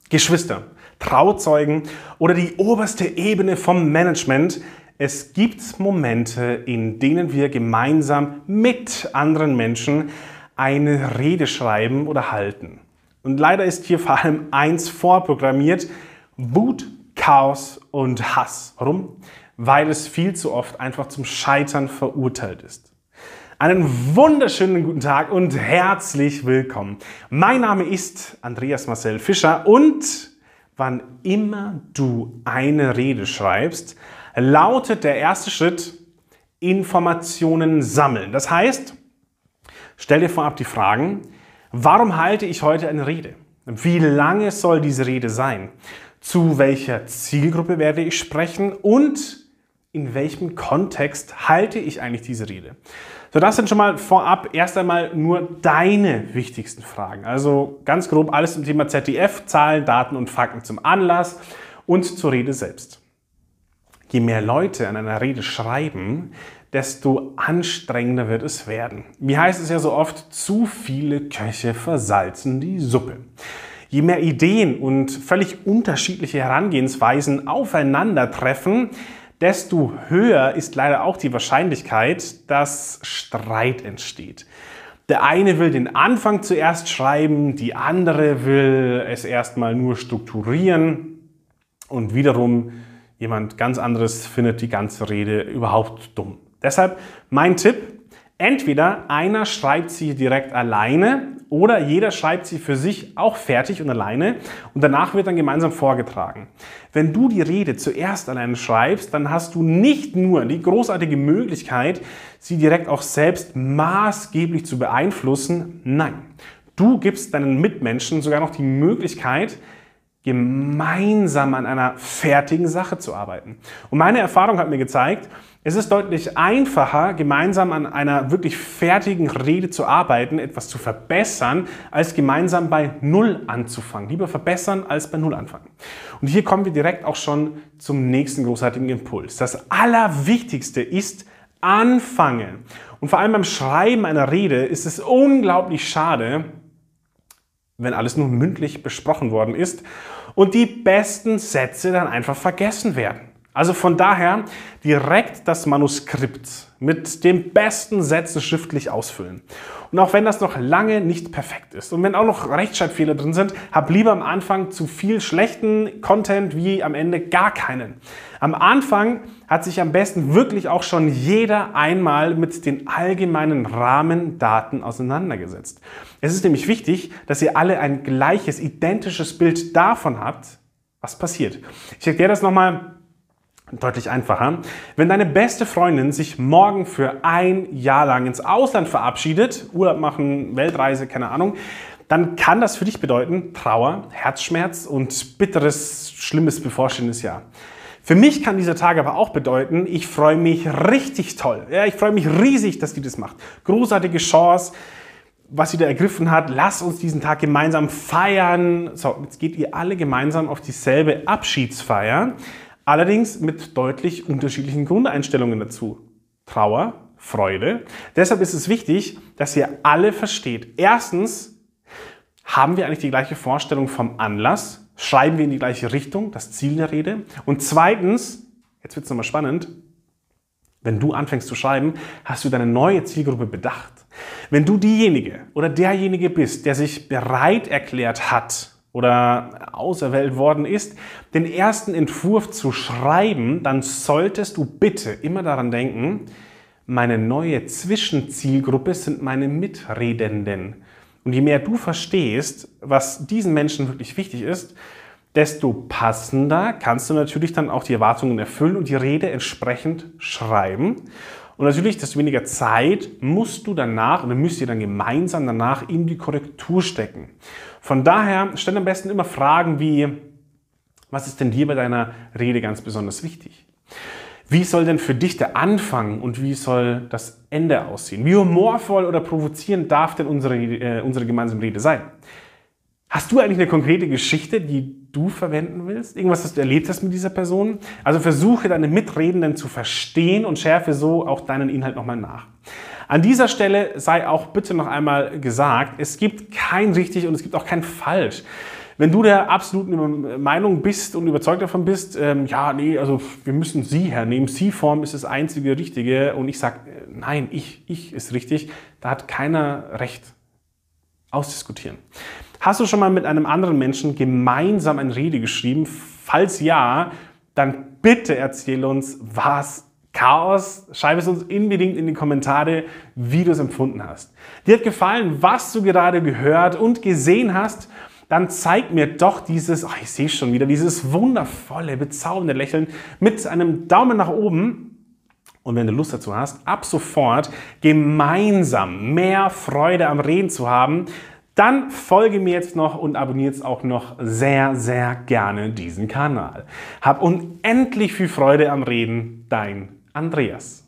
Geschwister, Trauzeugen oder die oberste Ebene vom Management. Es gibt Momente, in denen wir gemeinsam mit anderen Menschen eine Rede schreiben oder halten. Und leider ist hier vor allem eins vorprogrammiert: Wut, Chaos und Hass. Warum? Weil es viel zu oft einfach zum Scheitern verurteilt ist. Einen wunderschönen guten Tag und herzlich willkommen. Mein Name ist Andreas Marcel Fischer und wann immer du eine Rede schreibst, lautet der erste Schritt Informationen sammeln. Das heißt, stell dir vorab die Fragen: Warum halte ich heute eine Rede? Wie lange soll diese Rede sein? Zu welcher Zielgruppe werde ich sprechen? Und in welchem Kontext halte ich eigentlich diese Rede? So, das sind schon mal vorab erst einmal nur deine wichtigsten Fragen. Also ganz grob alles zum Thema ZDF, Zahlen, Daten und Fakten zum Anlass und zur Rede selbst. Je mehr Leute an einer Rede schreiben, desto anstrengender wird es werden. Wie heißt es ja so oft, zu viele Köche versalzen die Suppe. Je mehr Ideen und völlig unterschiedliche Herangehensweisen aufeinandertreffen, desto höher ist leider auch die Wahrscheinlichkeit, dass Streit entsteht. Der eine will den Anfang zuerst schreiben, die andere will es erstmal nur strukturieren und wiederum jemand ganz anderes findet die ganze Rede überhaupt dumm. Deshalb mein Tipp: Entweder einer schreibt sie direkt alleine oder jeder schreibt sie für sich auch fertig und alleine und danach wird dann gemeinsam vorgetragen. Wenn du die Rede zuerst alleine schreibst, dann hast du nicht nur die großartige Möglichkeit, sie direkt auch selbst maßgeblich zu beeinflussen. Nein, du gibst deinen Mitmenschen sogar noch die Möglichkeit, gemeinsam an einer fertigen Sache zu arbeiten. Und meine Erfahrung hat mir gezeigt, es ist deutlich einfacher, gemeinsam an einer wirklich fertigen Rede zu arbeiten, etwas zu verbessern, als gemeinsam bei Null anzufangen. Lieber verbessern als bei Null anfangen. Und hier kommen wir direkt auch schon zum nächsten großartigen Impuls. Das Allerwichtigste ist anfangen. Und vor allem beim Schreiben einer Rede ist es unglaublich schade, wenn alles nur mündlich besprochen worden ist und die besten Sätze dann einfach vergessen werden. Also von daher direkt das Manuskript mit den besten Sätzen schriftlich ausfüllen. Und auch wenn das noch lange nicht perfekt ist und wenn auch noch Rechtschreibfehler drin sind, hab lieber am Anfang zu viel schlechten Content wie am Ende gar keinen. Am Anfang hat sich am besten wirklich auch schon jeder einmal mit den allgemeinen Rahmendaten auseinandergesetzt. Es ist nämlich wichtig, dass ihr alle ein gleiches, identisches Bild davon habt, was passiert. Ich erkläre das nochmal deutlich einfacher. Wenn deine beste Freundin sich morgen für ein Jahr lang ins Ausland verabschiedet, Urlaub machen, Weltreise, keine Ahnung, dann kann das für dich bedeuten Trauer, Herzschmerz und bitteres, schlimmes, bevorstehendes Jahr. Für mich kann dieser Tag aber auch bedeuten, ich freue mich richtig toll. Ja, ich freue mich riesig, dass die das macht. Großartige Chance, was sie da ergriffen hat. Lass uns diesen Tag gemeinsam feiern. So, jetzt geht ihr alle gemeinsam auf dieselbe Abschiedsfeier. Allerdings mit deutlich unterschiedlichen Grundeinstellungen dazu. Trauer, Freude. Deshalb ist es wichtig, dass ihr alle versteht. Erstens, haben wir eigentlich die gleiche Vorstellung vom Anlass? Schreiben wir in die gleiche Richtung, das Ziel der Rede? Und zweitens, jetzt wird es nochmal spannend, wenn du anfängst zu schreiben, hast du deine neue Zielgruppe bedacht. Wenn du diejenige oder derjenige bist, der sich bereit erklärt hat, oder auserwählt worden ist, den ersten Entwurf zu schreiben, dann solltest du bitte immer daran denken, meine neue Zwischenzielgruppe sind meine Mitredenden. Und je mehr du verstehst, was diesen Menschen wirklich wichtig ist, desto passender kannst du natürlich dann auch die Erwartungen erfüllen und die Rede entsprechend schreiben. Und natürlich, desto weniger Zeit musst du danach oder müsst ihr dann gemeinsam danach in die Korrektur stecken. Von daher stell am besten immer Fragen wie: Was ist denn dir bei deiner Rede ganz besonders wichtig? Wie soll denn für dich der Anfang und wie soll das Ende aussehen? Wie humorvoll oder provozierend darf denn unsere gemeinsame Rede sein? Hast du eigentlich eine konkrete Geschichte, die du verwenden willst? Irgendwas, was du erlebt hast mit dieser Person? Also versuche deine Mitredenden zu verstehen und schärfe so auch deinen Inhalt nochmal nach. An dieser Stelle sei auch bitte noch einmal gesagt, es gibt kein richtig und es gibt auch kein falsch. Wenn du der absoluten Meinung bist und überzeugt davon bist, ja, nee, also wir müssen Sie hernehmen, Sie-Form ist das einzige Richtige und ich sage, nein, ich ist richtig, da hat keiner Recht. Ausdiskutieren. Hast du schon mal mit einem anderen Menschen gemeinsam eine Rede geschrieben? Falls ja, dann bitte erzähl uns, was Chaos? Schreib es uns unbedingt in die Kommentare, wie du es empfunden hast. Dir hat gefallen, was du gerade gehört und gesehen hast? Dann zeig mir doch dieses, oh, ich sehe schon wieder, dieses wundervolle, bezaubernde Lächeln mit einem Daumen nach oben. Und wenn du Lust dazu hast, ab sofort gemeinsam mehr Freude am Reden zu haben, dann folge mir jetzt noch und abonniere jetzt auch noch sehr, sehr gerne diesen Kanal. Hab unendlich viel Freude am Reden, dein Andreas.